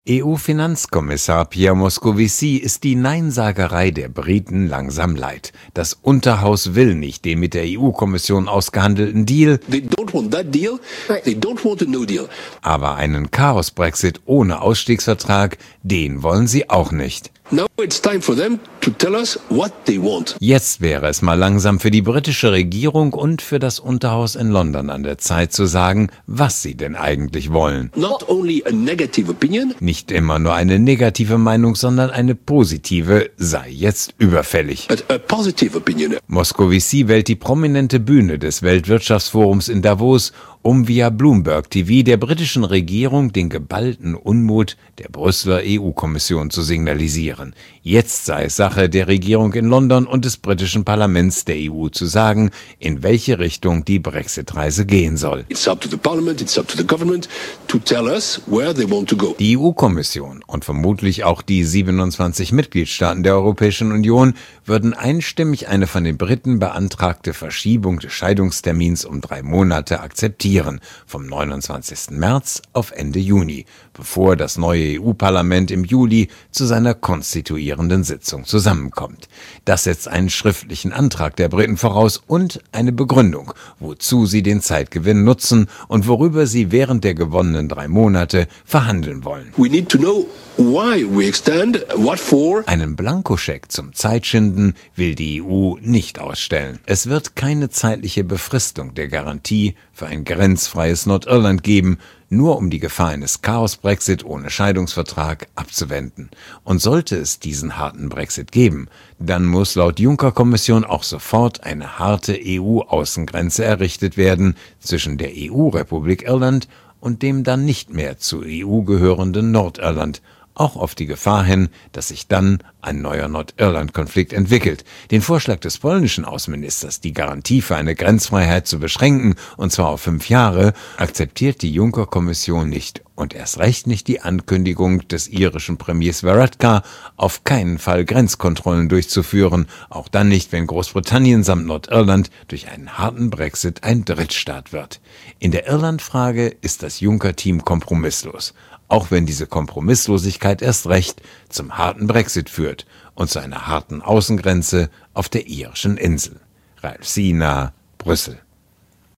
EU-Finanzkommissar Pierre Moscovici ist die Neinsagerei der Briten langsam leid. Das Unterhaus will nicht den mit der EU-Kommission ausgehandelten Deal, aber einen Chaos-Brexit ohne Ausstiegsvertrag, den wollen sie auch nicht. Jetzt wäre es mal langsam für die britische Regierung und für das Unterhaus in London an der Zeit zu sagen, was sie denn eigentlich wollen. Nicht immer nur eine negative Meinung, sondern eine positive sei jetzt überfällig. Moscovici wählt die prominente Bühne des Weltwirtschaftsforums in Davos, um via Bloomberg TV der britischen Regierung den geballten Unmut der Brüsseler EU-Kommission zu signalisieren. Jetzt sei es Sache der Regierung in London und des britischen Parlaments der EU zu sagen, in welche Richtung die Brexit-Reise gehen soll. Die EU-Kommission und vermutlich auch die 27 Mitgliedstaaten der Europäischen Union würden einstimmig eine von den Briten beantragte Verschiebung des Scheidungstermins um 3 Monate akzeptieren, vom 29. März auf Ende Juni, bevor das neue EU-Parlament im Juli zu seiner konstituierenden Sitzung zusammenkommt. Das setzt einen schriftlichen Antrag der Briten voraus und eine Begründung, wozu sie den Zeitgewinn nutzen und worüber sie während der gewonnenen 3 Monate verhandeln wollen. Einen Blankoscheck zum Zeitschinden will die EU nicht ausstellen. Es wird keine zeitliche Befristung der Garantie für ein grenzfreies Nordirland geben, nur um die Gefahr eines Chaos-Brexit ohne Scheidungsvertrag abzuwenden. Und sollte es diesen harten Brexit geben, dann muss laut Juncker-Kommission auch sofort eine harte EU-Außengrenze errichtet werden zwischen der EU-Republik Irland und dem dann nicht mehr zur EU gehörenden Nordirland, auch auf die Gefahr hin, dass sich dann ein neuer Nordirland-Konflikt entwickelt. Den Vorschlag des polnischen Außenministers, die Garantie für eine Grenzfreiheit zu beschränken, und zwar auf 5 Jahre, akzeptiert die Juncker-Kommission nicht und erst recht nicht die Ankündigung des irischen Premiers Varadkar, auf keinen Fall Grenzkontrollen durchzuführen, auch dann nicht, wenn Großbritannien samt Nordirland durch einen harten Brexit ein Drittstaat wird. In der Irlandfrage ist das Juncker-Team kompromisslos, auch wenn diese Kompromisslosigkeit erst recht zum harten Brexit führt und zu einer harten Außengrenze auf der irischen Insel. Ralf Sina, Brüssel.